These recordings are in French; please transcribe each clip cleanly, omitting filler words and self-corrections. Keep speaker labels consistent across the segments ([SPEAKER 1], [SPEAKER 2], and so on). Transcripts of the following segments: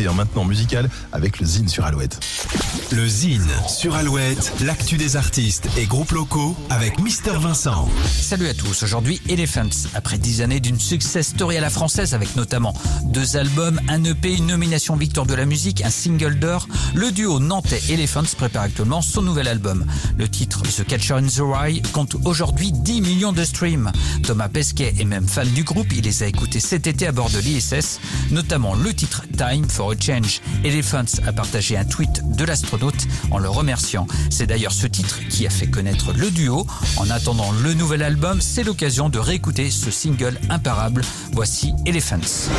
[SPEAKER 1] l'actualité maintenant musicale avec le Zine sur Alouette.
[SPEAKER 2] Le Zine sur Alouette, l'actu des artistes et groupes locaux avec Mister Vincent.
[SPEAKER 3] Salut à tous, aujourd'hui Elephants. Après 10 années d'une success story à la française avec notamment 2 albums, un EP, une nomination Victoire de la musique, un single d'or, le duo nantais Elephants prépare actuellement son nouvel album. Le titre The Catcher in the Rye compte aujourd'hui 10 millions de streams. Thomas Pesquet est même fan du groupe, il les a écoutés cet été à bord de l'ISS, notamment le titre Time for a Change. Elephants a partagé un tweet de l'astronaute en le remerciant. C'est d'ailleurs ce titre qui a fait connaître le duo. En attendant le nouvel album, c'est l'occasion de réécouter ce single imparable. Voici Elephants.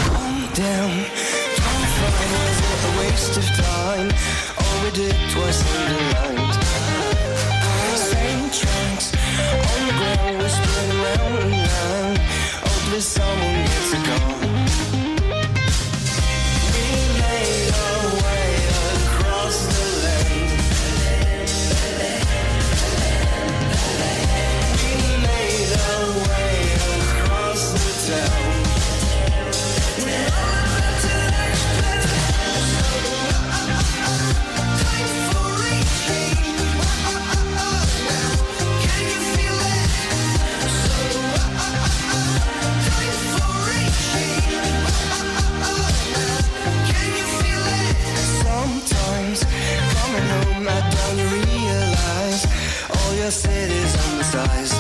[SPEAKER 4] City's undersized.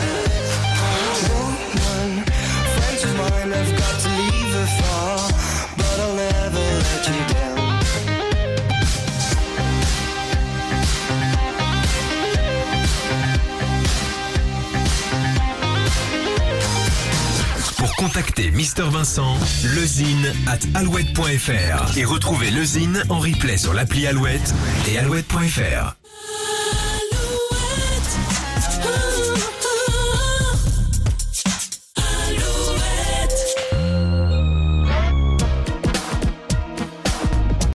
[SPEAKER 4] Woman, friends of mine have got to leave her far, but I'll never let you down.
[SPEAKER 2] Pour contacter Mister Vincent, lezine@alouette.fr et retrouver le Zine en replay sur l'appli Alouette et alouette.fr.